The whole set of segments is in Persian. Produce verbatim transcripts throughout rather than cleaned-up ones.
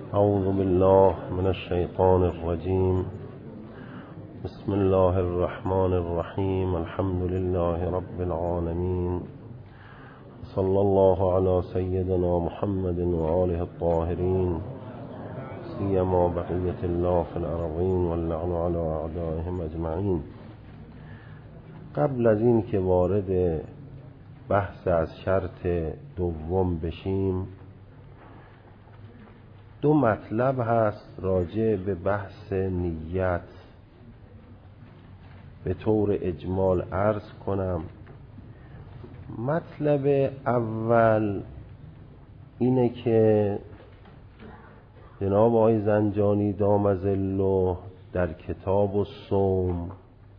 اعوذ بالله من الشیطان الرجیم. بسم الله الرحمن الرحیم. الحمد لله رب العالمین. صلی الله علی سیدنا محمد و آله الطاهرین، سیما بقیة الله فی الارضین واللعن علی اعدائهم اجمعین. قبل از این که وارد بحث از شرط دوم بشیم، دو مطلب هست راجع به بحث نیت به طور اجمال عرض کنم. مطلب اول اینه که جناب آقای زنجانی دام ظله در کتاب الصوم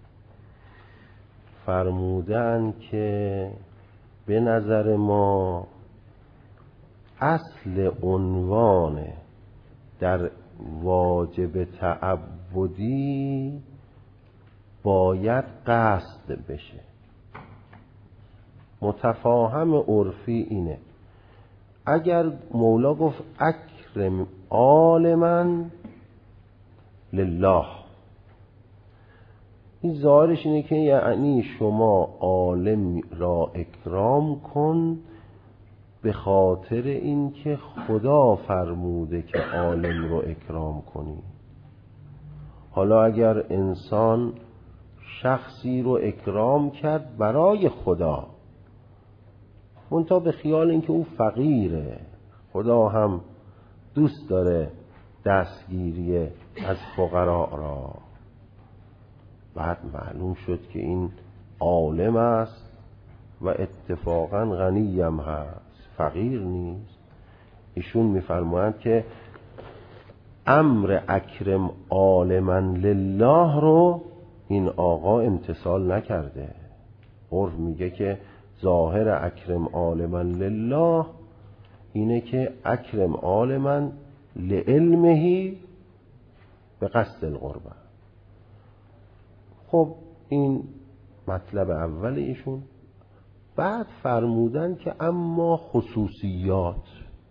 فرمودن که به نظر ما اصل عنوان در واجب تعبدی باید قصد بشه. متفاهم عرفی اینه، اگر مولا گفت اکرم عالما لله، این ظاهرش اینه که یعنی شما عالم را اکرام کن به خاطر اینکه خدا فرموده که عالم رو اکرام کنی. حالا اگر انسان شخصی رو اکرام کرد برای خدا، منتها به خیال اینکه او فقیره، خدا هم دوست داره دستگیری از فقراء را، بعد معلوم شد که این عالم است و اتفاقا غنی هم هست، فقیر نیست. ایشون میفرمایند که امر اکرم عالما لله رو این آقا امتثال نکرده. عرف میگه که ظاهر اکرم عالما لله اینه که اکرم عالما لعلمه به قصد القربه. خب این مطلب اول ایشون. بعد فرمودن که اما خصوصیات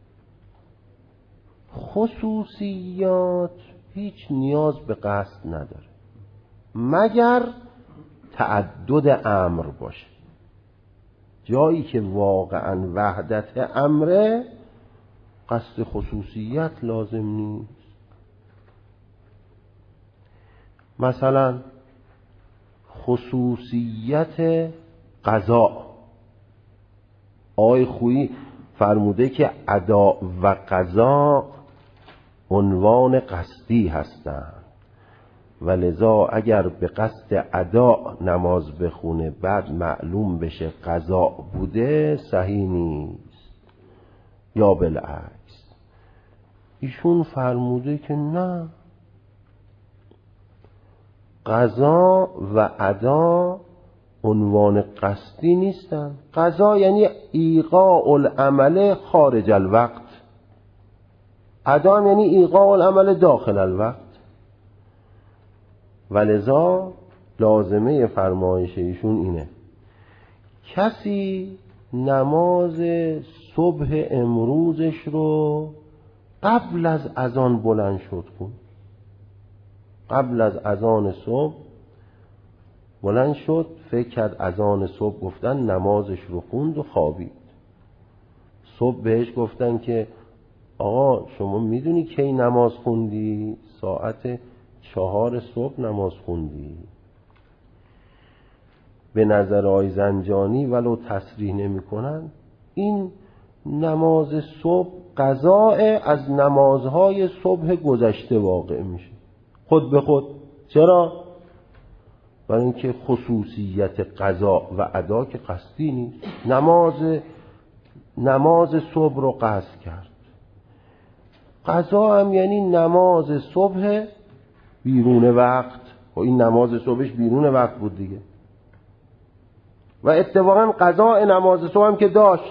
خصوصیات هیچ نیاز به قصد نداره مگر تعدد امر باشه. جایی که واقعا وحدت امره قصد خصوصیت لازم نیست. مثلا خصوصیت قضا، آقای خویی فرموده که ادا و قضا عنوان قصدی هستند و لذا اگر به قصد ادا نماز بخونه بعد معلوم بشه قضا بوده صحیح نیست، یا بالعکس. ایشون فرموده که نه، قضا و ادا عنوان قصدی نیستن. قضا یعنی ایقاع العمل خارج الوقت، ادا یعنی ایقاع العمل داخل الوقت. ولذا لازمه فرمایش ایشون اینه کسی نماز صبح امروزش رو قبل از اذان بلند شد کن، قبل از اذان صبح بلند شد، فکر کرد اذان صبح گفتن، نمازش رو خوند و خوابید. صبح بهش گفتن که آقا شما میدونی کی نماز خوندی؟ ساعت چهار صبح نماز خوندی. به نظر آقای زنجانی ولو تصریح نمی کنن این نماز صبح قضاء از نمازهای صبح گذشته واقع میشه خود به خود. چرا؟ برای اینکه خصوصیت قضا و ادا که قصدی نیست. نماز نماز صبح رو قصد کرد. قضا هم یعنی نماز صبح بیرون وقت، و این نماز صبحش بیرون وقت بود دیگه. و اتفاقا قضا نماز صبح هم که داشت،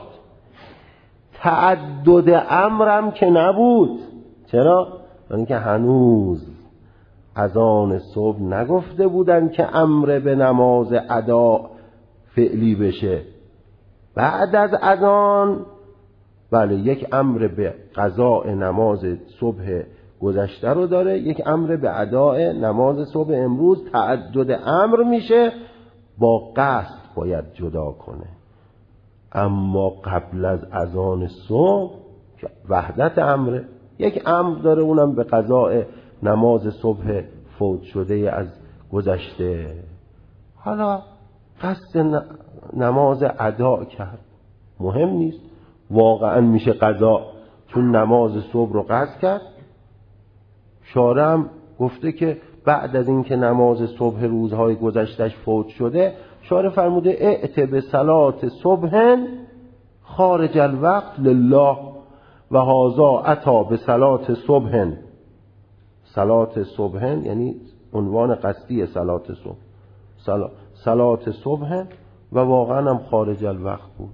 تعدد امرم که نبود. چرا؟ برای اینکه هنوز اذان صبح نگفته بودن که امر به نماز ادا فعلی بشه. بعد از اذان بله یک امر به قضاء نماز صبح گذشته رو داره، یک امر به اداء نماز صبح امروز. تعدد امر میشه، با قصد باید جدا کنه. اما قبل از اذان صبح وحدت امره، یک امر داره، اونم به قضاء نماز صبح فوت شده از گذشته. حالا قصد نماز ادا کرد، مهم نیست، واقعا میشه قضا، چون نماز صبح رو قصد کرد. شارع هم گفته که بعد از اینکه نماز صبح روزهای گذشتش فوت شده، شارع فرموده ائت به صلات صبح خارج الوقت لله و هذا اتی به صلات صبح. صلات صبح یعنی عنوان قصدی صلات صبح، صلات صبح، و واقعا هم خارج الوقت بود.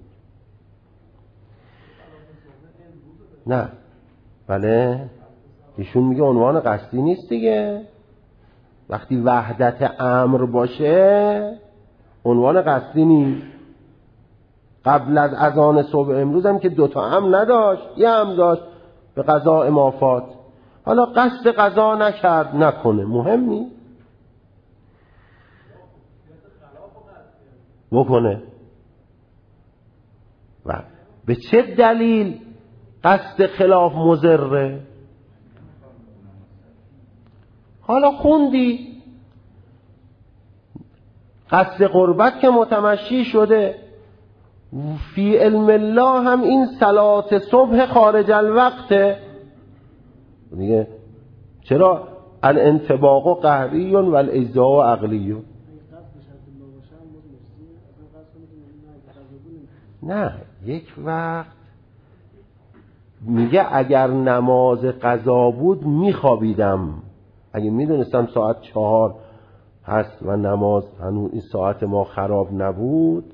نه بله، ایشون میگه عنوان قصدی نیست دیگه. وقتی وحدت امر باشه عنوان قصدی نیست. قبل از اذان صبح امروز هم که دوتا امر نداشت، یه امر داشت به قضاء مافات. حالا قصد قضا نکرد، نکنه، مهم نیست، بکنه. و به چه دلیل قصد خلاف مضره؟ حالا خوندی قصد قربت که متمشی شده، فی علم الله هم این صلات صبح خارج الوقته دیگه. چرا؟ الانطباق قهری و الاجزاء عقلی. نه، یک وقت میگه اگر نماز قضا بود میخوابیدم، اگه میدونستم ساعت چهار هست و نماز هنوز این ساعت ما خراب نبود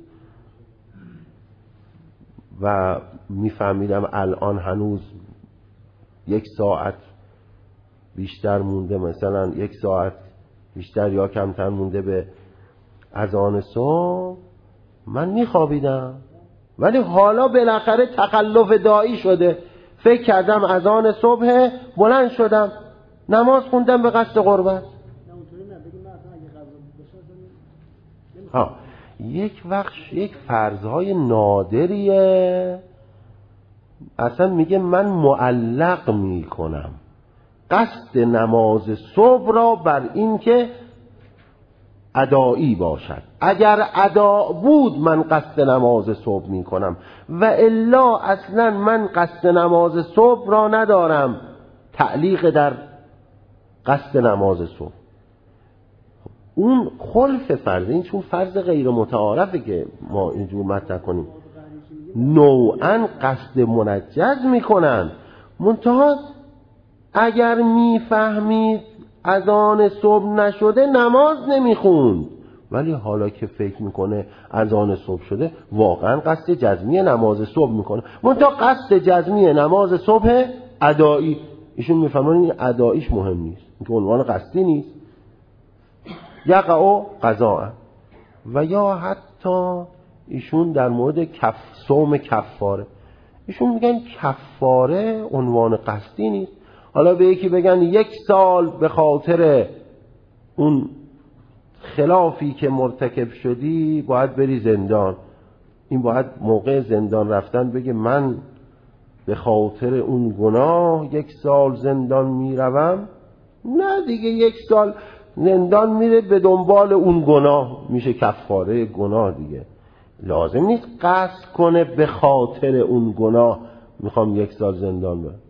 و میفهمیدم الان هنوز یک ساعت بیشتر مونده، مثلا یک ساعت بیشتر یا کمتر مونده به اذان صبح، من میخوابیدم. ولی حالا بالاخره تخلف داعی شده، فکر کردم اذان صبح، بلند شدم نماز خوندم به قصد قربت. ها، یک وقت یک فرضهای نادریه، اصلا میگه من معلق میکنم قصد نماز صبح را بر این که ادایی باشد. اگر ادا بود من قصد نماز صبح میکنم، و الا اصلا من قصد نماز صبح را ندارم تعلیق در قصد نماز صبح. اون خلف فرض، این چون فرض غیر متعارفه که ما اینجور مطرح کنیم، نوعا قصد منجز میکنن. منتها اگر میفهمید اذان صبح نشده نماز نمیخوند، ولی حالا که فکر میکنه اذان صبح شده واقعا قصد جزمی نماز صبح میکنه. منتها قصد جزمی نماز صبح ادایی، ایشون میفهمن این اداییش مهم نیست، این که عنوان قصدی نیست. یقع قضاء. و یا حتی ایشون در مورد کف صوم کفاره، ایشون میگن کفاره عنوان قصدی نیست. حالا به یکی بگن یک سال به خاطر اون خلافی که مرتکب شدی باید بری زندان، این باید موقع زندان رفتن بگه من به خاطر اون گناه یک سال زندان میروم؟ نه دیگه، یک سال زندان میره به دنبال اون گناه، میشه کفاره گناه دیگه. لازم نیست قصد کنه به خاطر اون گناه میخوام یک سال زندان برم،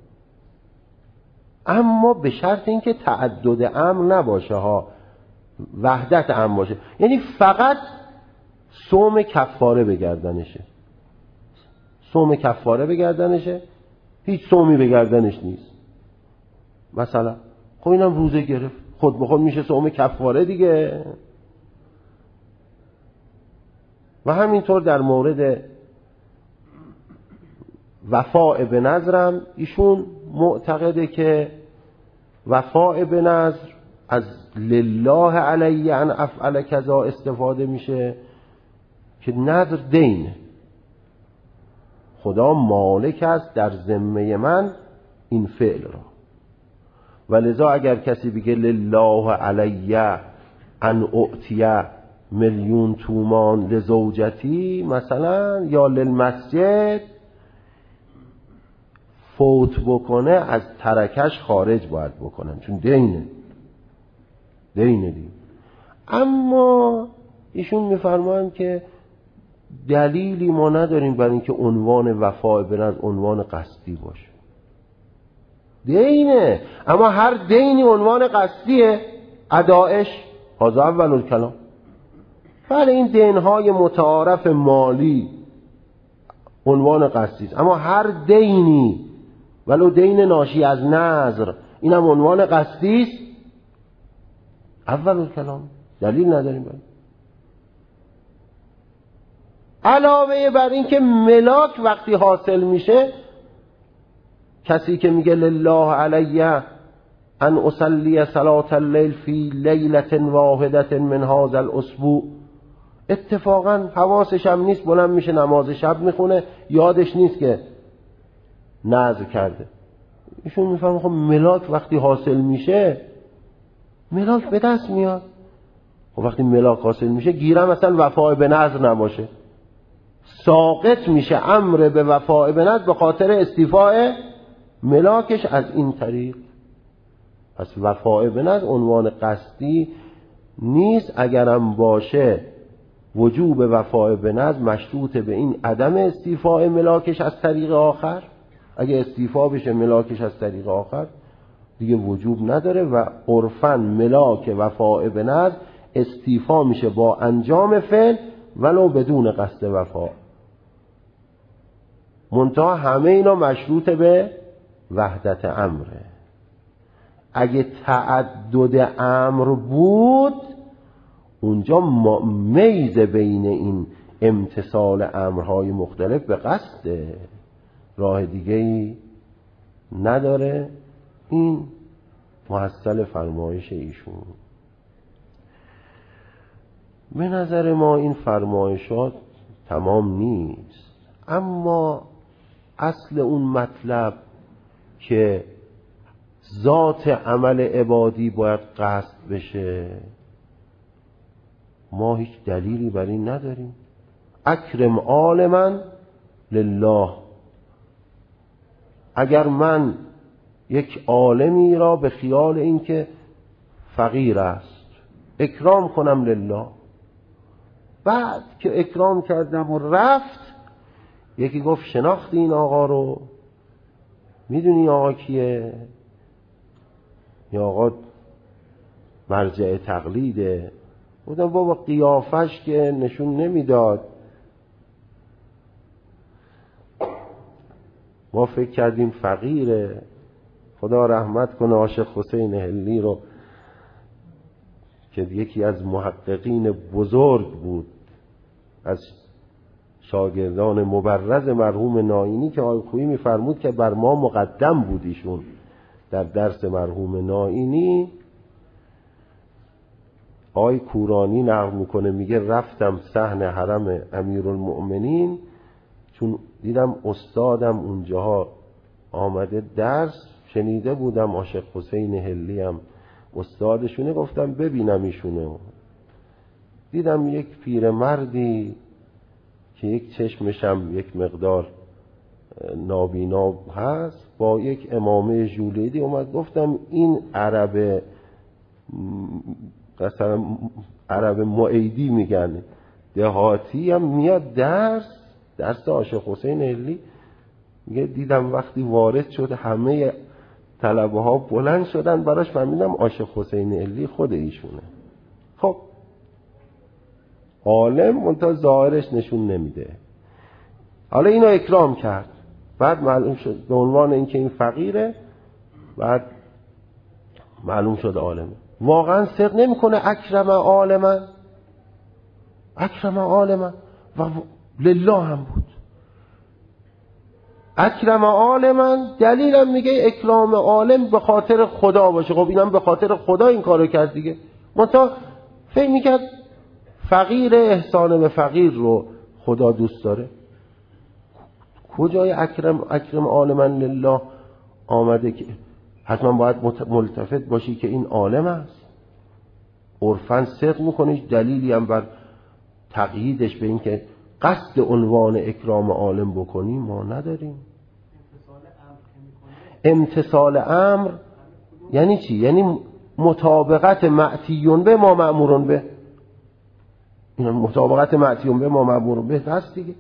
اما به شرط اینکه تعدد امر نباشه ها، وحدت امر باشه. یعنی فقط صوم کفاره بگردنشه، صوم کفاره بگردنشه، هیچ صومی بگردنش نیست. مثلا خب اینم روزه گرفت، خود به خود میشه صوم کفاره دیگه. و همینطور در مورد وفاء به نظرم، ایشون معتقده که وفاء به نظر از لله علی ان افعل کذا استفاده میشه که نظر دینه. خدا مالک است در ذمه من این فعل را. ولذا اگر کسی بگه لله علی ان اعطیه میلیون تومان لزوجتی مثلا یا للمسجد، فوت بکنه از ترکش خارج باید بکنن، چون دینه دینه دین. اما ایشون میفرمایند که دلیلی ما نداریم برای اینکه عنوان وفای به نظر عنوان قصدی باشه. دینه، اما هر دینی عنوان قصدیه. ادایش هذا اول الکلام. بله این دینهای متعارف مالی عنوان قصدی است، اما هر دینی ولو دین ناشی از نذر اینم عنوان قصدی است. اول الکلام، دلیل نداریم برای. علاوه بر این که ملاک وقتی حاصل میشه، کسی که میگه لله علی ان اصلی صلاة اللیل فی لیلة واحدة من هذا الاسبوع، اتفاقا حواسش هم نیست، بلند میشه نماز شب میخونه، یادش نیست که نذر کرده. ایشون میفهمه خب ملاک وقتی حاصل میشه، ملاک به دست میاد. خب وقتی ملاک حاصل میشه، گیرم اصلا وفای به نذر نباشه، ساقط میشه امر به وفای به نذر به خاطر استیفاء ملاکش از این طریق. پس وفای به نذر عنوان قصدی نیست. اگرم باشه وجوب وفای به نذر مشروط به این عدم استیفاء ملاکش از طریق آخر. اگه استیفا بشه ملاکش از طریق آخر دیگه وجوب نداره و عرفاً ملاک وفای به نذر استیفا میشه با انجام فعل ولو بدون قصد وفا. منتها همه اینا مشروط به وحدت امره. اگه تعدد امر بود اونجا میز بین این امتثال امرهای مختلف به قصد، راه دیگه‌ای نداره. این محصل فرمایش ایشون. به نظر ما این فرمایشات تمام نیست، اما اصل اون مطلب که ذات عمل عبادی باید قصد بشه ما هیچ دلیلی بر این نداریم. اکرم عالما لله. اگر من یک عالمی را به خیال اینکه فقیر است اکرام کنم لله، بعد که اکرام کردم و رفت، یکی گفت شناختی این آقا رو؟ میدونی آقا کیه؟ یا آقا مرجع تقلیده؟ بودم بابا قیافش که نشون نمیداد، ما فکر کردیم فقیره. خدا رحمت کنه عاشق حسین حلی رو که یکی از محققین بزرگ بود، از شاگردان مبرز مرحوم نائینی، که آقای خویی میفرمود که بر ما مقدم بودیشون در درس مرحوم نائینی. آقای کورانی نقل میکنه، میگه رفتم صحن حرم امیرالمؤمنین، چون دیدم استادم اونجاها آمده درس، شنیده بودم عاشق حسین حلی هم استادشونه، گفتم ببینم ایشونه. دیدم یک پیرمردی که یک چشمشم یک مقدار نابینا هست با یک عمامه ژولیدی اومد. گفتم این عرب مثلا عرب معیدی میگن دهاتی هم میاد درس درس عاشق حسین حلی. میگه دیدم وقتی وارد شد همه طلبه ها بلند شدن براش، فهمیدم عاشق حسین حلی خود ایشونه. خب عالم منتها ظاهرش نشون نمیده. حالا اینو اکرام کرد، بعد معلوم شد به عنوان اینکه این فقیره، بعد معلوم شد عالمه. واقعا صدق نمیکنه اکرم عالما، اکرم عالما و لله هم بود. اکرم عالما دلیلم میگه اکرام عالم به خاطر خدا باشه. خب اینم به خاطر خدا این کارو کرد دیگه. منتها فکر میکرد فقیر احسان به فقیر رو خدا دوست داره. کجای اکرم اکرم عالما لله آمده که حتما باید ملتفت باشی که این عالم است؟ عرفاً صدق میکنه، دلیلی هم بر تقییدش به این که قصد عنوان اکرام عالم بکنی ما نداریم. امتثال امر یعنی چی؟ یعنی مطابقت معتیون به ما مأمورون به. این مطابقت معتیون به ما مأمورون به هست دیگه.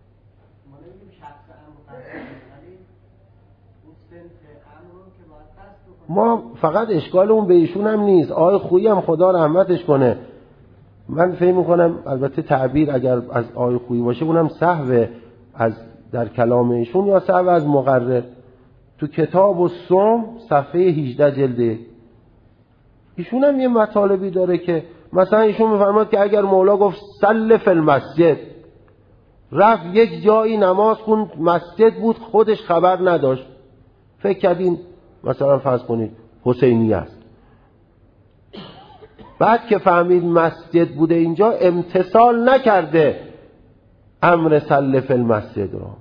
ما فقط اشکالمون به ایشون هم نیست، آقای خویی هم خدا رحمتش کنه، من فکر میکنم البته تعبیر اگر از آقای خویی باشه اونم سهو از در کلام ایشون یا سهو از مقرر. تو کتاب الصوم صفحه هجده جلده ایشون هم یه مطالبی داره که مثلا ایشون میفرماد که اگر مولا گفت صل فی المسجد، رفت یک جایی نماز خوند مسجد بود خودش خبر نداشت، فکر کردین مثلا فرض کنید حسینی است، بعد که فهمید مسجد بوده اینجا امتثال نکرده امر صل فی المسجد را.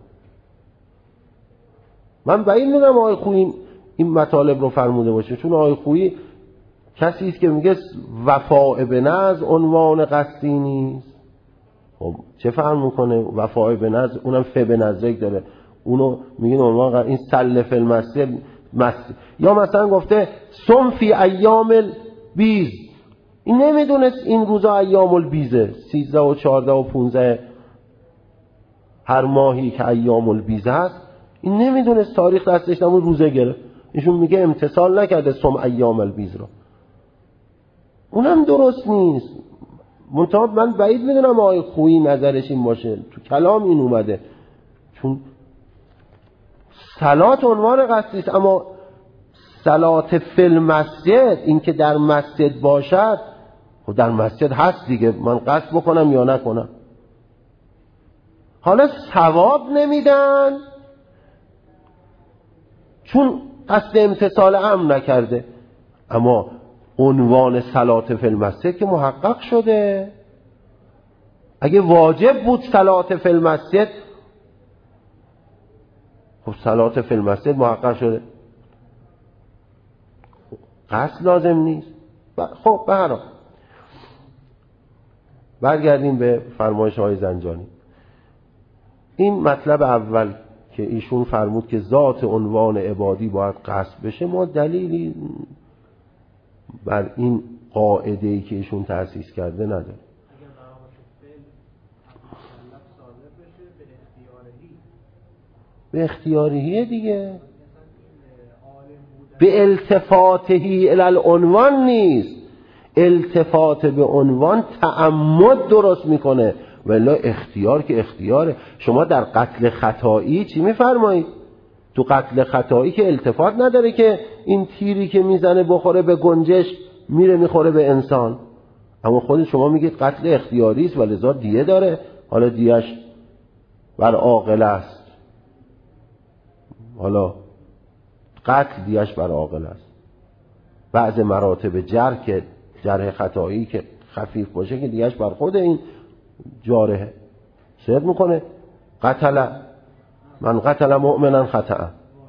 من بعید میدونم آقای خویی این مطالب رو فرموده باشه، چون آقای خویی کسی است که میگه وفاء به نظر عنوان قصدی نیست. خب چه فهم میکنه وفاء به نظر؟ اونم فه به نظرک داره، اونو میگه عنوان این صل فی المسجد مسجد. یا مثلا گفته صم فی ایام البیض، این نمیدونست این روزا ایام البیضه، سیزده و چهارده و پونزده هر ماهی که ایام البیض هست، این نمیدونست، تاریخ دستش نمون روزه گرفت. ایشون میگه امتثال نکرده صم ایام البیض رو، اونم درست نیست. منتها من بعید میدونم آقای خویی نظرش این باشه، تو کلام این اومده، چون صلات عنوان قصدی است، اما صلات فی المسجد این که در مسجد باشد، خب در مسجد هست دیگه، من قصد بکنم یا نکنم. حالا ثواب نمیدن چون قصد امتثال امر نکرده، اما عنوان صلات فی المسجد که محقق شده. اگه واجب بود صلات فی المسجد، خب صلات فی المسجد محقق شده، قصد لازم نیست. خب به هر حال برگردیم به فرمایش های زنجانی. این مطلب اول که ایشون فرمود که ذات عنوان عبادی باید قصد بشه، ما دلیلی بر این قاعده‌ای که ایشون تأسیس کرده نداره. به اختیاریه دیگه، به التفاتهی الی العنوان نیست. التفات به عنوان تعمد درست میکنه، ولی اختیار که اختیاره. شما در قتل خطایی چی میفرمایید؟ تو قتل خطایی که التفات نداره که این تیری که میزنه بخوره به گنجش میره میخوره به انسان، اما خود شما میگید قتل اختیاری است و لذا دیه داره، حالا دیهش بر عاقل است. حالا قتل دیهش بر عاقل است. بعض مراتب جرح که جرح خطایی که خفیف باشه که دیهش بر خود این جارحه صدق میکنه. قتل من قتل مؤمنا خطأ،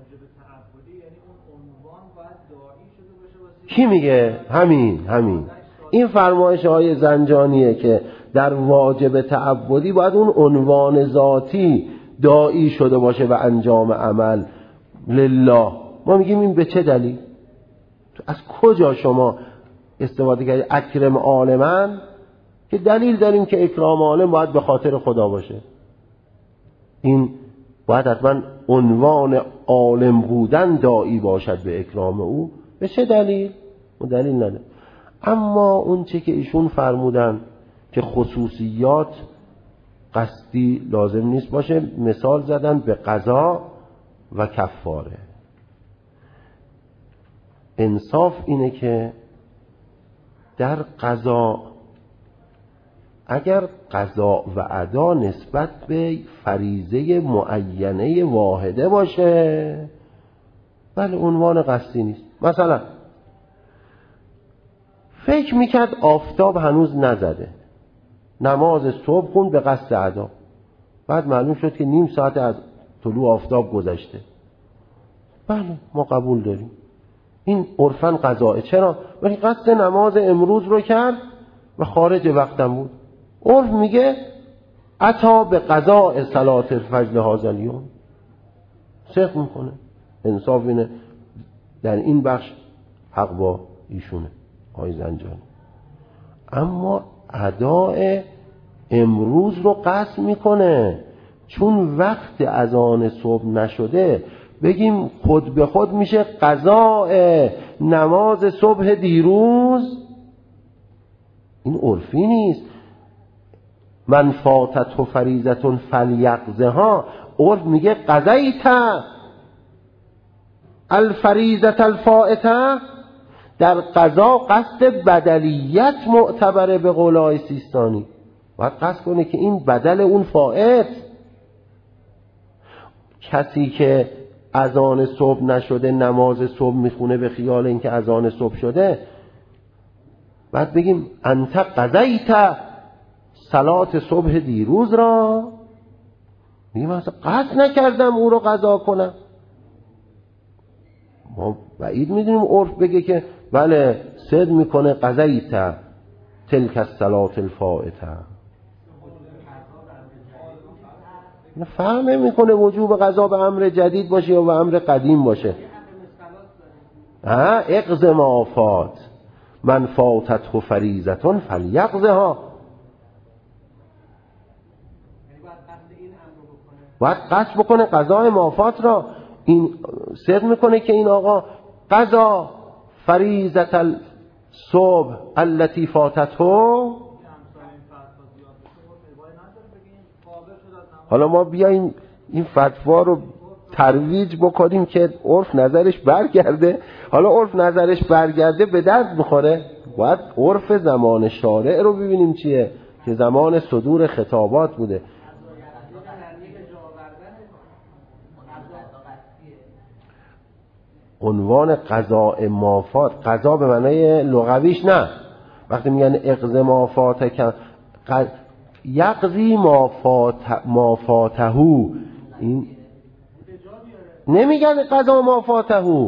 کی میگه؟ همین همین این فرمایش های زنجانیه که در واجب تعبدی باید اون عنوان ذاتی داعی شده باشه و انجام عمل لله. ما میگیم این به چه دلیل؟ از کجا شما استفاده کردید اکرم عالمن که دلیل داریم که اکرام عالم باید به خاطر خدا باشه؟ این باید حتما عنوان عالم بودن داعی باشد به اکرام او. به چه دلیل؟ اون دلیل نداره. اما اون چه که ایشون فرمودن که خصوصیات قصدی لازم نیست باشه، مثال زدن به قضا و کفاره. انصاف اینه که در قضا اگر قضا و ادا نسبت به فریضه معینه واحده باشه، بله عنوان قصدی نیست. مثلا فکر میکرد آفتاب هنوز نزده، نماز صبح خوند به قصد ادا، بعد معلوم شد که نیم ساعت از طلوع آفتاب گذشته. بله ما قبول داریم این عرفاً قضاء. چرا؟ ولی قصد نماز امروز رو کرد و خارج وقتم بود. عرف میگه عطا به قضاء صلات الفجر هذا اليوم. صدق میکنه، انصاف اینه، در این بخش حق با ایشونه آقای زنجانی. اما اداء امروز رو قصد میکنه، چون وقت اذان صبح نشده بگیم خود به خود میشه قضاء نماز صبح دیروز. این عرفی نیست. من فاتت فریضه فلیقضها، عرف میگه قضیت الفریضه الفائته. در قضا قصد بدلیت معتبره به قول آقای سیستانی. باید قصد کنه که این بدل اون فائت. کسی که اذان صبح نشده نماز صبح میخونه به خیال اینکه اذان صبح شده، بعد بگیم انت قضیت صلات صبح دیروز را. میگیم اصلا قصد نکردم او رو قضا کنم. ما بعید میدونیم عرف بگه که بله صد میکنه قضیت تلک الصلات الفائته. فهم میکنه وجوب قضا به امر جدید باشه یا به امر قدیم باشه. ها اقض ما فات من فاتت فریضه فلیقضها. باید قصد بکنه قضای مافات را. این صدق میکنه که این آقا قضا فریضه الصبح التي فاتته. حالا ما بیایم این فتوا رو ترویج بکنیم که عرف نظرش برگرده. حالا عرف نظرش برگرده به درد میخوره. باید عرف زمان شارع رو ببینیم چیه، که زمان صدور خطابات بوده. عنوان قضاء مافات، قضا به معنای لغویش نه. وقتی میگن اقض مافات که یقضی مافاتهو، این نمیگن قضا مافاتهو.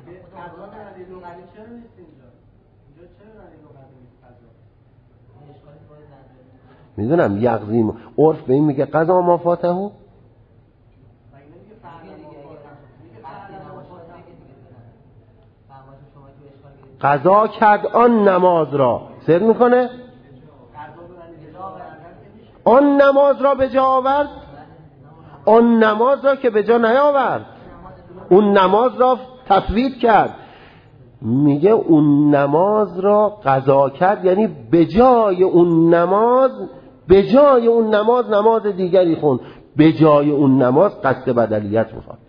میدونم یقضی ما... عرف به این میگه قضا مافاتهو. قضا کرد آن نماز را. سر میکنه آن نماز را به جا آورد. آن نماز را که به جا نیاورد، اون نماز را تفویت کرد. میگه اون نماز را قضا کرد، یعنی به جای اون نماز، به جای اون نماز نماز دیگری خوند. به جای اون نماز قصد بدلیت میخواد.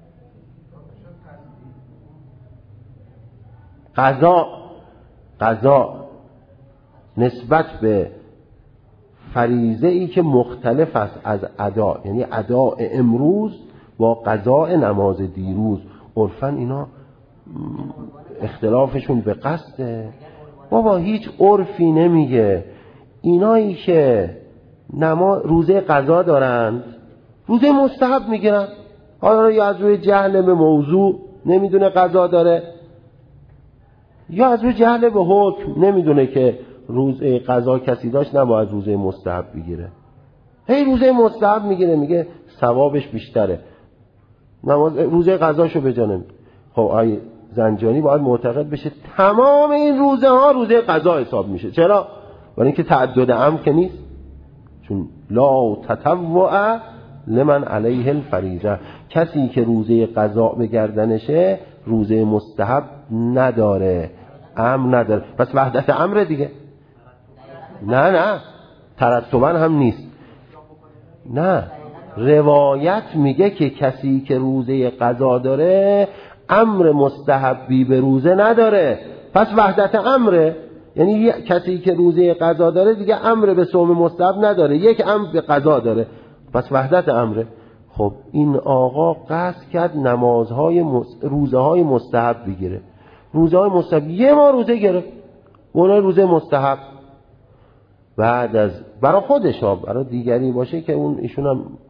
قضا قضا نسبت به فریضه ای که مختلف است از ادا، یعنی ادا امروز با قضاء نماز دیروز. عرفاً اینا اختلافشون به قصده. بابا هیچ عرفی نمیگه اینایی که نماز روزه قضا دارند روزه مستحب میگیرن. حالا یا از روی جهل به موضوع نمیدونه قضا داره، یا از روی جهل به حکم نمیدونه که روزه قضا کسی داشت نباید روزه مستحب بگیره. هی روزه مستحب میگیره، میگه ثوابش بیشتره، نماز روزه قضاشو بجانه. خب آی زنجانی باید معتقد بشه تمام این روزه ها روزه قضا حساب میشه. چرا؟ برای اینکه تعدد امر که نیست، چون لا تطوع لمن علیه الفریضه. کسی که روزه قضا به گردنشه روزه مستحب نداره، امر نداره، پس وحدت امر دیگه. نه نه ترتبا هم نیست. نه روایت میگه که کسی که روزه قضا داره امر مستحبی به روزه نداره، پس وحدت امره. یعنی کسی که روزه قضا داره دیگه امر به صوم مستحب نداره، یک امر به قضا داره، پس وحدت امره. خب این آقا قصد کرد نمازهای مست... روزه های مستحب بگیره. روزه های مستحب یه ما روزه گرفت، اونها روزه مستحب. بعد از برای خودش ها، برای دیگری باشه که اون ایشون هم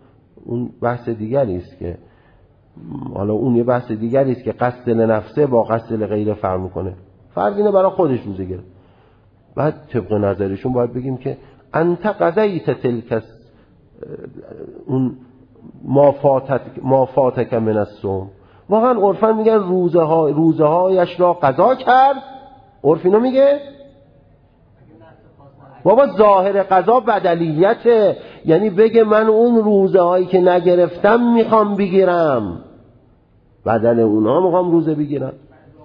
اون بحث دیگری است که حالا اون یه بحث دیگری است که قصد لنفسه با قصد لغیره فرق میکنه. فرض اینه برای خودش روزه گرفت، بعد طبق نظرشون باید بگیم که انت قضیت تلک اون ما فاتت ما فاتک من الصوم. واقعا عرفا میگن روزه ها روزه هایش را قضا کرد. عرف اینو میگه بابا ظاهر قضا بدلیته، یعنی بگه من اون روزه هایی که نگرفتم میخوام بگیرم، بدل اونها میخوام روزه بگیرم.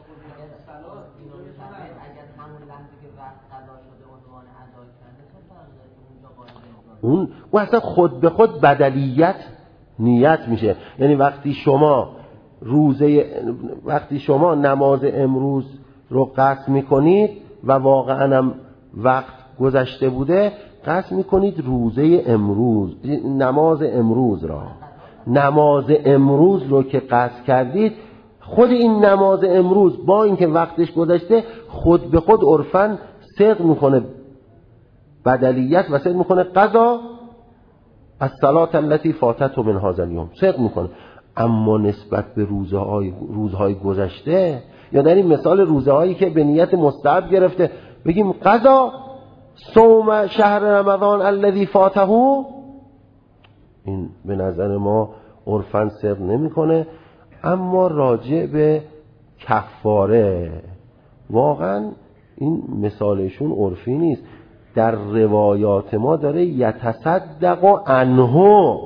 اون و اصلا خود به خود بدلیت نیت میشه. یعنی وقتی شما روزه وقتی شما نماز امروز رو قصد میکنید و واقعا هم وقت گذشته بوده، قصد میکنید روزه امروز، نماز امروز را نماز امروز رو که قصد کردید، خود این نماز امروز با اینکه وقتش گذشته خود به خود عرفاً صدق میکنه بدلیت و صدق میکنه قضا الصلاة التي فاتته من هذا اليوم، صدق میکنه. اما نسبت به روزهای روزهای گذشته یا در این مثال روزهایی که به نیت مستحب گرفته بگیم قضا صوم شهر رمضان الذي فاته، این به نظر ما عرفاً صدق نمیکنه. اما راجع به کفاره واقعاً این مثالشون عرفی نیست. در روایات ما داره یتصدق عنه،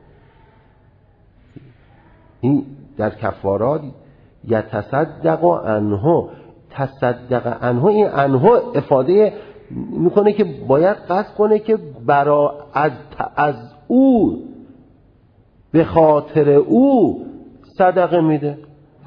این در کفارات یتصدق عنه، تصدق عنه، این عنه افاده میکنه که باید قصد کنه که برای از, از او به خاطر او صدقه میده.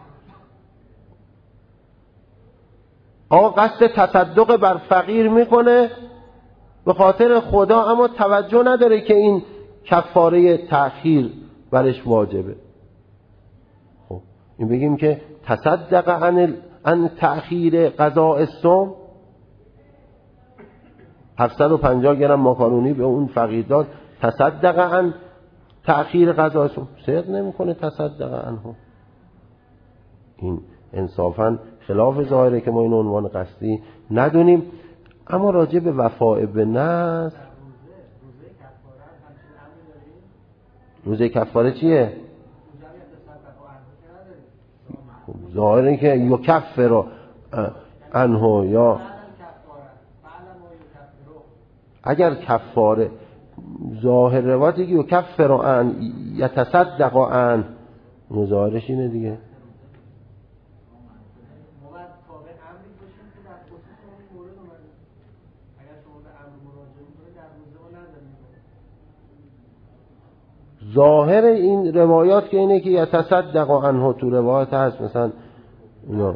آقا قصد تصدق بر فقیر میکنه به خاطر خدا، اما توجه نداره که این کفاره تأخیر برش واجبه. خب این بگیم که تصدق عن عن تأخیر قضاء الصوم، هفتصد و پنجاه گرم ماکارونی به اون فقیر داد، تصدق عن تأخیر قضاء الصوم، صدق نمیکنه تصدق عنه. این انصافاً خلاف ظاهره که ما این عنوان قصدی ندونیم. اما راجع به وفاء به نذر، روزه کفاره چیه؟ ظاهره که یکفر عنه، یا اگر کفاره ظاهر روایتی که یکفر عن یتصدق عن، ظاهرش اینه دیگه. ظاهر این روایات که اینه که یتصدق عنه، تو روایت هست مثلا اینا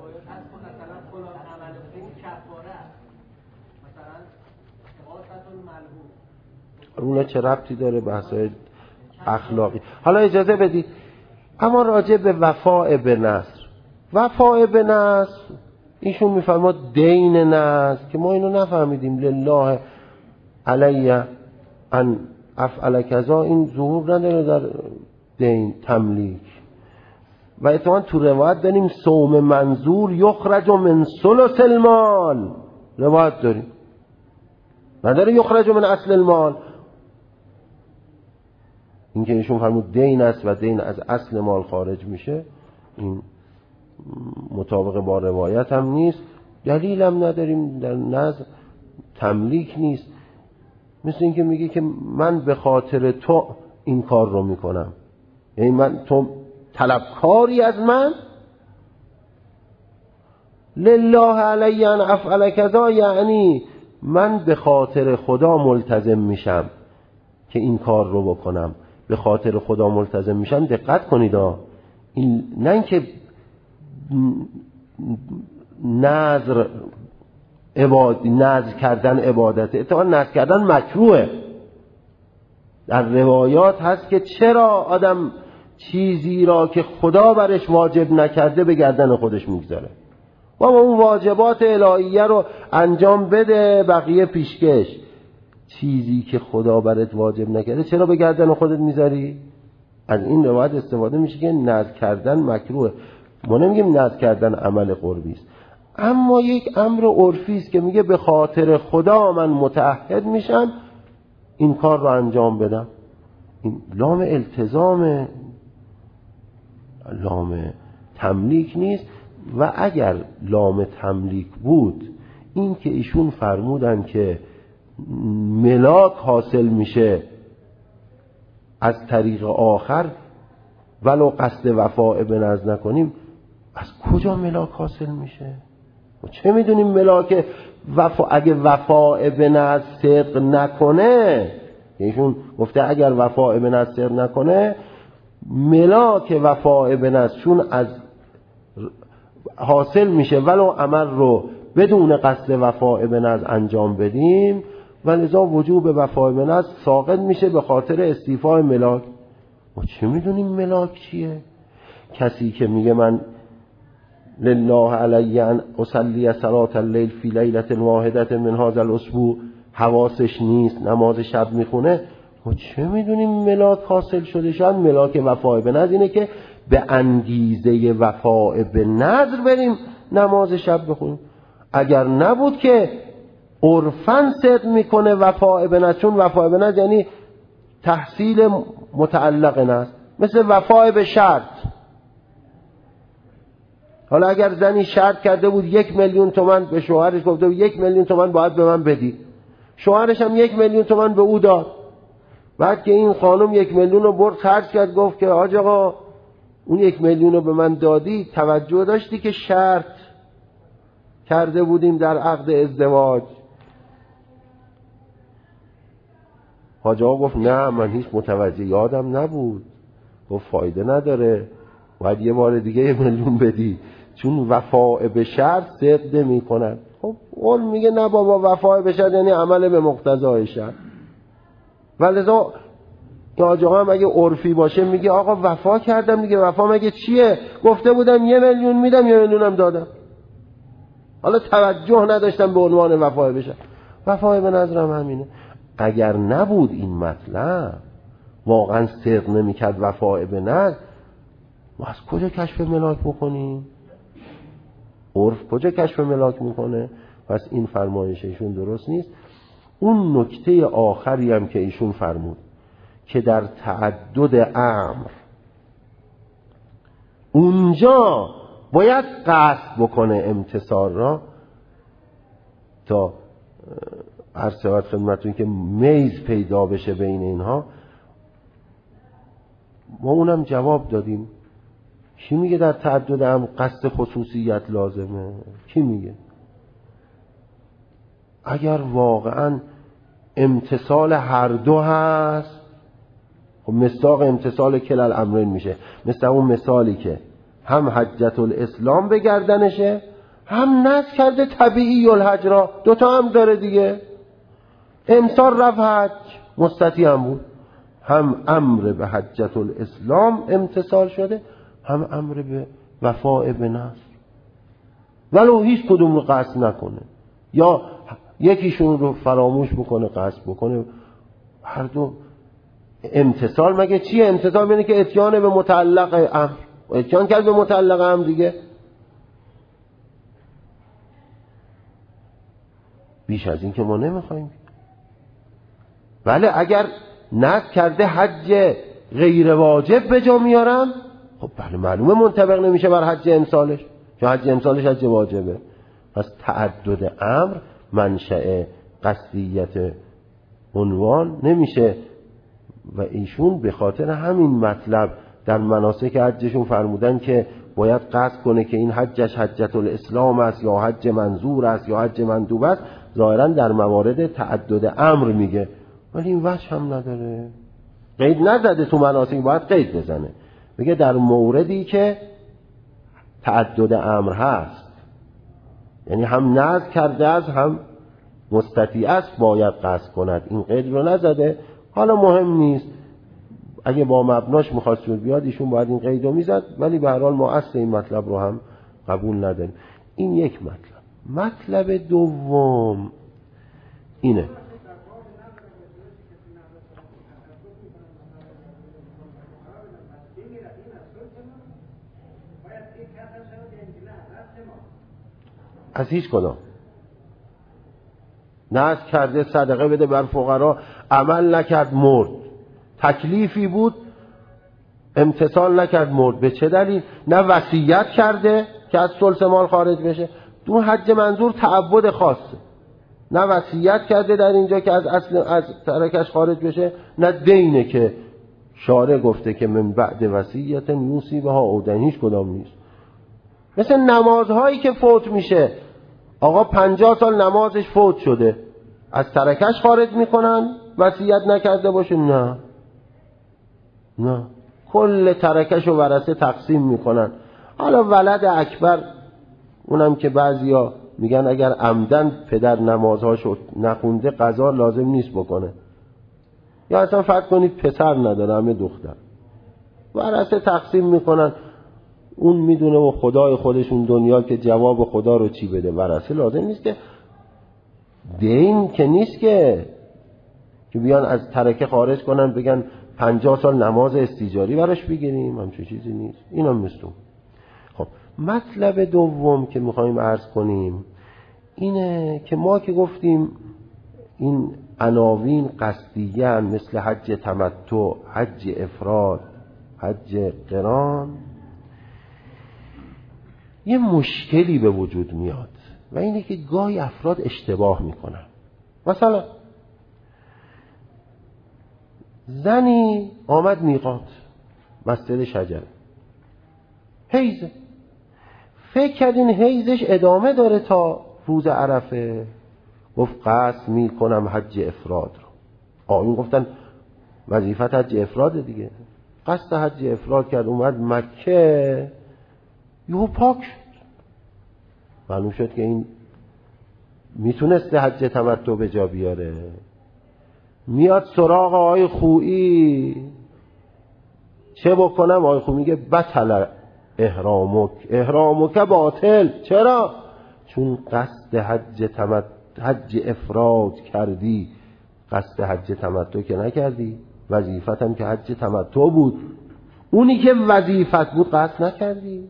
اون چه ربطی داره بحثای اخلاقی. حالا اجازه بدید اما راجع به وفاء به نذر، وفاء به نذر ایشون میفرماد دین نذر که ما اینو نفهمیدیم، لله علی ان افعل کذا، این ظهور نداره در دین تملیک. و اتفاقا تو روایت داریم صوم منظور یخرج من ثلث المال، روایت داریم نداره یخرج من اصل المال. این که ایشون فرمود دین است و دین از اصل مال خارج میشه، این مطابق با روایت هم نیست، دلیل هم نداریم در نظر تملیک نیست. مثل این که میگه که من به خاطر تو این کار رو میکنم، یعنی من تو طلبکاری از من، لله علی ان افعل کذا، یعنی من به خاطر خدا ملتزم میشم که این کار رو بکنم، به خاطر خدا ملتزم میشم. دقت کنید این نه اینکه نذر عبادت، نذر کردن عبادته، اتفاقا نذر کردن مکروهه. در روایات هست که چرا آدم چیزی را که خدا برش واجب نکرده به گردن خودش میگذاره، و اون واجبات الهیه رو انجام بده، بقیه پیشکش. چیزی که خدا برات واجب نکرده چرا به گردن خودت میذاری؟ از این روایت استفاده میشه که نذر کردن مکروه. ما نمیگیم نذر کردن عمل قربی است، اما یک امر عرفی است که میگه به خاطر خدا من متعهد میشم این کار رو انجام بدم. این لام التزام، لام تملیک نیست. و اگر لام تملیک بود، این که ایشون فرمودن که ملاک حاصل میشه از طریق آخر ولو قصد وفاء به نذر نکنیم، از کجا ملاک حاصل میشه؟ و چه میدونیم ملاک وفا اگه وفاء به نذر صدق نکنه، ایشون گفته اگر وفاء به نذر صدق نکنه ملاک وفاء به نذر چون از حاصل میشه ولو عمل رو بدون قصد وفاء به نذر انجام بدیم، ولذا وجوب وفاء به نذر ساقط میشه به خاطر استیفاء ملاک. ما چه میدونیم ملاک چیه؟ کسی که میگه من لله علی ان اصلی صلاة اللیل فی لیلة واحدة من هذا الاسبوع، حواسش نیست، نماز شب میخونه، ما چه میدونیم ملاک حاصل شده؟ شاید ملاک وفاء به نذر اینه که به انگیزه وفاء به نذر بریم نماز شب بخونیم. اگر نبود که عرفاً صدق میکنه وفاء به نذر، چون وفاء به نذر یعنی تحصیل متعلق نذر، مثل وفاء به شرط. حالا اگر زنی شرط کرده بود یک میلیون تومان به شوهرش، گفته بود یک میلیون تومان باید به من بدی، شوهرش هم یک میلیون تومان به او داد. بعد که این خانم یک میلیون رو برد خرج کرد، گفت که حاج آقا اون یک میلیون رو به من دادی، توجه داشتی که شرط کرده بودیم در عقد ازدواج؟ حاج آقا گفت نه من هیچ متوجه یادم نبود. گفت فایده نداره، باید یه بار دیگه یه میلیون بدی، چون وفاء به شرط صدق نمی کنن. خب اون میگه نه بابا وفاء به شرط یعنی عمل به مقتضای شرط. ولذا حاج آقا هم اگه عرفی باشه میگه آقا وفا کردم دیگه، وفا مگه چیه؟ گفته بودم یه میلیون میدم، یه میلیونم دادم، حالا توجه نداشتم به عنوان وفا به شرط. وفا به نذرم همینه. اگر نبود این مطلب، واقعا صدق نمیکرد وفا به نذر، ما از کجا کشف ملاک بکنیم؟ عرف کجا کشف ملاک میکنه؟ پس این فرمایش ایشون درست نیست. اون نکته آخری هم که ایشون فرمود که در تعدد امر اونجا باید قصد بکنه امتثال را، تا عرض شود خدمتتون که میز پیدا بشه بین اینها. ما اونم جواب دادیم. کی میگه در تعدد امر قصد خصوصیت لازمه؟ کی میگه؟ اگر واقعا امتثال هر دو هست، خب مصداق امتثال کلال امرین میشه. مثل اون مثالی که هم حجت الاسلام به گردنشه، هم نذر کرده طبیعی الحج را، دوتا هم داره دیگه. امسال رفت حج، مستطیع هم بود، هم امر به حجت الاسلام امتثال شده، هم امر به وفاء به نذر، ولو هیچ کدوم رو قصد نکنه یا یکیشون رو فراموش بکنه قصد بکنه، هر دو امتثال. مگه چیه امتثال؟ یعنی که اتیان به متعلق امر، اتیان کرد به متعلق امر دیگه. بیش از این که ما نمیخوایم. بله اگر نذر کرده حج غیر واجب به جا میارم، خب بله معلومه منطبق نمیشه بر حج امسالش، چون حج امسالش حج واجبه. پس تعدد امر منشأ قصدیت عنوان نمیشه. و ایشون به خاطر همین مطلب در مناسک حجشون فرمودن که باید قصد کنه که این حجش حجت الاسلام است یا حج منظور است یا حج مندوب است. ظاهرا در موارد تعدد امر میگه، ولی این وجه هم نداره، قید نزده تو مناسک، باید قید بزنه، میگه در موردی که تعدد امر هست، یعنی هم نذر کرده است هم مستطیع است باید قصد کند. این قید رو نزده. حالا مهم نیست، اگه با مبناش میخواست بیاد ایشون باید این قید رو میزد، ولی به هر حال ما اصل این مطلب رو هم قبول نداریم. این یک مطلب. مطلب دوم اینه از هیچ کدام. نذر کرده صدقه بده بر فقرا، عمل نکرد مرد. تکلیفی بود امتثال نکرد مرد. به چه دلیل؟ نه وصیت کرده که از ثلث مال خارج بشه. تو حج منظور تعبد خاصه. نه وصیت کرده در اینجا که از اصل از ترکش خارج بشه، نه دینه که شارع گفته که من بعد وصیت یوصی بها او دین. هیچ کدام نیست. مثل نمازهایی که فوت میشه، آقا پنجاه سال نمازش فوت شده، از ترکش خارج میکنن وصیت نکرده باشه؟ نه نه، کل ترکش و ورثه تقسیم میکنن. حالا ولد اکبر، اونم که بعضیا میگن اگر عمدن پدر نمازهاشو نخونده قضا لازم نیست بکنه، یا اصلا فرض کنید پسر نداره همه دختر، ورثه تقسیم میکنن. اون میدونه و خدای خودشون دنیا که جواب خدا رو چی بده. ورثه لازم نیست که دین که نیست که که بیان از ترکه خارج کنن بگن پنجاه سال نماز استیجاری براش بگیریم، همچون چیزی نیست. اینا مثل خب مطلب دوم که میخوایم عرض کنیم اینه که ما که گفتیم این عناوین قصدیه مثل حج تمتع، حج افراد، حج قران، یه مشکلی به وجود میاد و اینه که گاهی افراد اشتباه میکنن. مثلا زنی آمد میقات مسجد شجر، حیزه، فکر کردین حیزش ادامه داره تا روز عرفه، گفت قصد میکنم حج افراد رو. آقایون گفتن وظیفت حج افراد دیگه، قصد حج افراد کرد، اومد مکه، یهو پاک شد، معلوم شد که این میتونسته حج تمتع به جا بیاره. میاد سراغ آقای خویی، چه بکنم؟ آقای خویی میگه بطل احرامک، احرامک باطل. چرا؟ چون قصد حج تمتع، حج افراد کردی، قصد حج تمتع که نکردی. وظیفتم که حج تمتع بود، اونی که وظیفت بود قصد نکردی.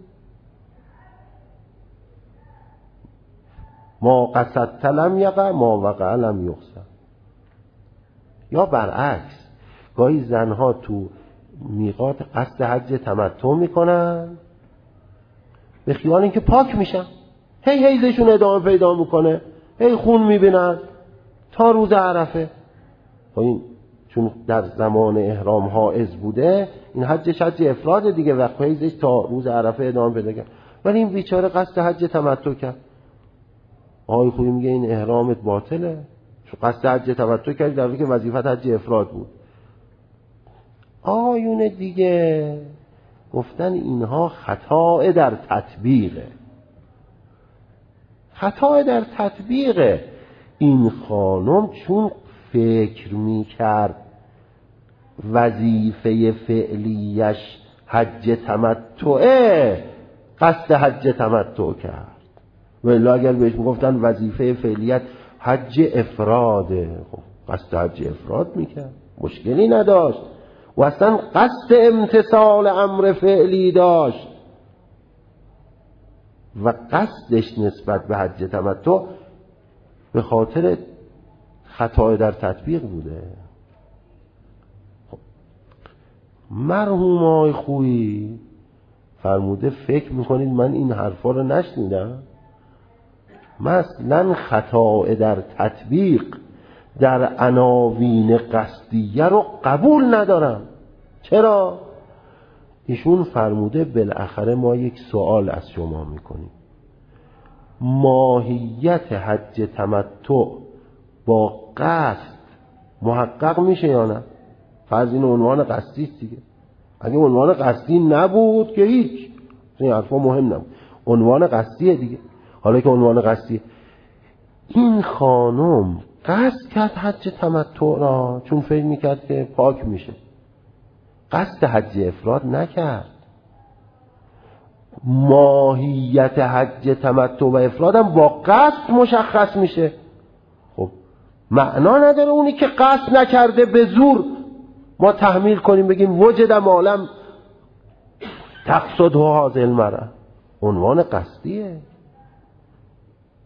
ما قصدت لم یقع ما وقع لم یقصد. یا برعکس، گاهی زنها تو میقات قصد حج تمتع میکنن، به خیال اینکه پاک میشن، هی حیزشون ادامه پیدا میکنه، هی خون میبینن تا روز عرفه. این چون در زمان احرام حائض بوده، این حجش حج افراد دیگه، وقت حیزش تا روز عرفه ادامه پیدا کرد. ولی این بیچاره قصد حج تمتع کرد. آقای خویی میگه این احرامت باطله، چون قصد حج تمتع کردی در حالی که وظیفت حج افراد بود. آقایون دیگه گفتن اینها خطا در تطبیقه. خطا در تطبیقه. این خانم چون فکر میکرد وظیفه فعلیش حج تمتعه، قصد حج تمتع کرد. ولی اگر بهش میگفتن وظیفه فعلیت حج افراده، خب قصد حج افراد میکرد، مشکلی نداشت و اصلا قصد امتثال امر فعلی داشت و قصدش نسبت به حج تمتع به خاطر خطا در تطبیق بوده. خب مرحوم آقای خویی فرموده فکر میکنید من این حرفا رو نشنیدم؟ مثلا خطا در تطبیق در عناوین قصدیه رو قبول ندارم. چرا؟ ایشون فرموده بالاخره ما یک سوال از شما میکنیم، ماهیت حج تمتع با قصد محقق میشه یا نه؟ فرض این عنوان قصدی است دیگه. اگه عنوان قصدی نبود که هیچ، این حرفا مهم نبود. عنوان قصدیه دیگه. حالا که عنوان قصدیه، این خانم قصد کرد حج تمتع را چون فکر میکرد که پاک میشه، قصد حج افراد نکرد. ماهیت حج تمتع و افرادم با قصد مشخص میشه. خب معنا نداره اونی که قصد نکرده به زور ما تحمیل کنیم بگیم وجدم عالم تقصد و حاضر المرأة. عنوان قصدیه.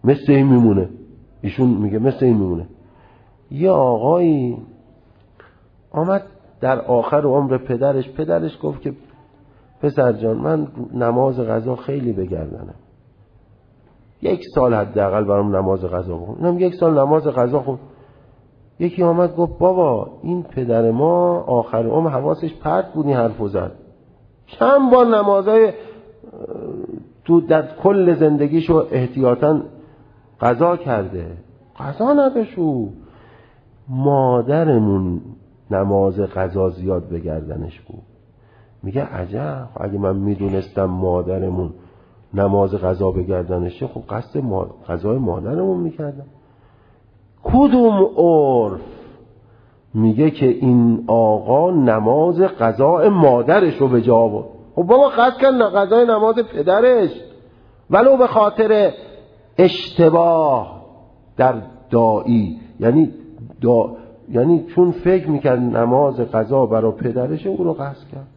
مثل این میمونه. ایشون میگه مثل این میمونه. یه آقایی آمد در آخر عمر پدرش، پدرش گفت که پسر جان من نماز قضا خیلی بگردنم، یک سال حداقل برام نماز قضا بخون. اینم یک سال نماز قضا خون. یکی آمد گفت بابا این پدر ما آخر عمر حواسش پرت بود این حرفو زد، چند بار نمازهای تو در کل زندگیشو احتیاطاً قضا کرده، قضا نداشو. مادرمون نماز قضا زیاد بگردنش بود. میگه عجب، اگه من میدونستم مادرمون نماز قضا بگردنشه خب قصد ما... قضای مادرمون میکردم. کدوم عرف میگه که این آقا نماز قضای مادرش رو به جا آورد؟ خب بابا قصد کن قضای نماز پدرش، ولو به خاطر اشتباه در داعی، یعنی دا... یعنی چون فکر میکرد نماز قضا برای پدرش او رو قصد کرد.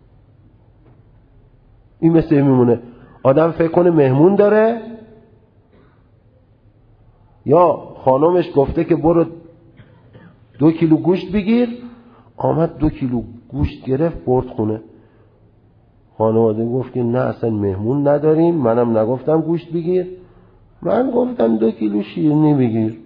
این مثل میمونه آدم فکر کنه مهمون داره، یا خانمش گفته که برو دو کیلو گوشت بگیر، آمد دو کیلو گوشت گرفت برد خونه. خانواده گفت که نه اصلا مهمون نداریم، منم نگفتم گوشت بگیر، من گفتم دو کیلو شیرینی بگیر.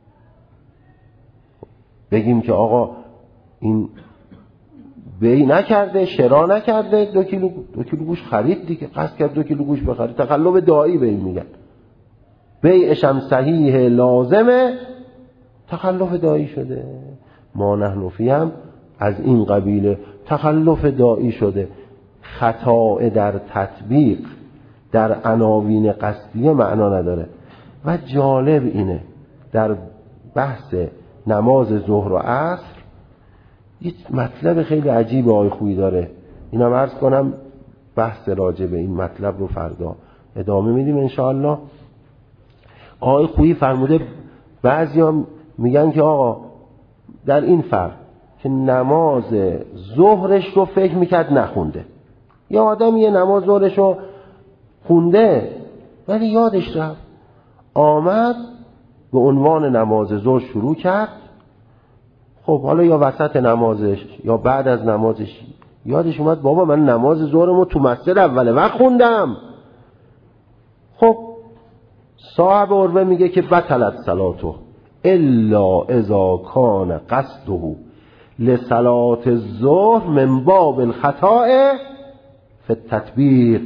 بگیم که آقا این بی نکرده، شرا نکرده، دو کیلو دو کیلو گوشت خرید دیگه، قصد کرد دو کیلو گوشت بخرید. تقلب داعی به این میگن. بیعش هم صحیح لازمه، تخلف داعی شده. ما نحن فی هم از این قبیله تخلف داعی شده. خطا در تطبیق در عناوین قصدیه معنا نداره. و جالب اینه در بحث نماز ظهر و عصر یه مطلب خیلی عجیب آقای خویی داره. اینم عرض کنم بحث راجع به این مطلب رو فردا ادامه میدیم انشاءالله. آقای خویی فرموده بعضی هم میگن که آقا در این فرق که نماز ظهرش رو فکر میکرد نخونده، یا آدم یه نماز ظهرش رو خونده ولی یادش رفت، آمد به عنوان نماز ظهر شروع کرد. خب حالا یا وسط نمازش یا بعد از نمازش یادش اومد بابا من نماز ظهرمو تو مسجد اول وقت خوندم. خب صاحب عروه میگه که بطلت صلاته الا اذا کان قصده لصلات الظهر من باب الخطا فی التطبیق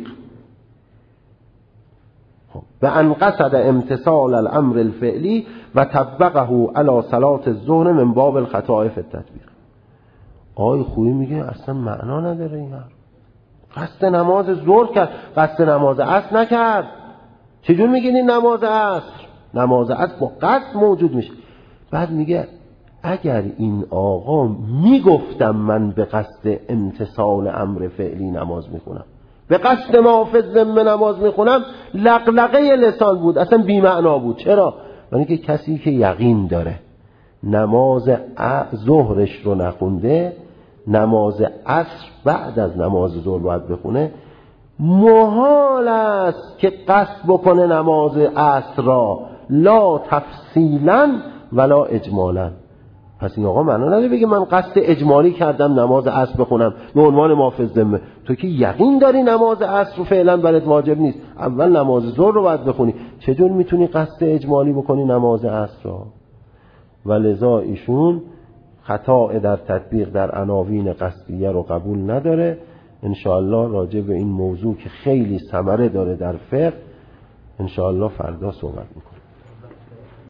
و ان قصد امتثال الامر الفعلی و طبقه علی صلات الظهر من باب الخطا فی التطبیق. آقای خویی میگه اصلا معنا نداره این حرف. قصد نماز ظهر کرد، قصد نماز عصر نکرد. چجور میگین این نماز عصر؟ نماز عصر با قصد موجود میشه. بعد میگه اگر این آقا میگفتم من به قصد امتثال امر فعلی نماز میخونم، به قصد ما فی الذمه نماز میخونم، لقلقه لسان بود، اصلا بی معنا بود. چرا؟ یعنی که کسی که یقین داره نماز ظهرش رو نخونده، نماز عصر بعد از نماز ظهر باید بخونه، محال است که قصد بکنه نماز عصر را، لا تفصیلا ولا اجمالا. پس این آقا معنا نداره بگه من قصد اجمالی کردم نماز عصر بخونم به عنوان ما فی الذمه. تو که یقین داری نماز عصر رو فعلا برات واجب نیست، اول نماز ظهر رو باید بخونی، چجور میتونی قصد اجمالی بکنی نماز عصر را؟ ولذا ایشون خطا در تطبیق در عناوین قصدیه رو قبول نداره. انشاءالله راجع به این موضوع که خیلی ثمره داره در فقه انشاءالله فردا صحبت میکنه.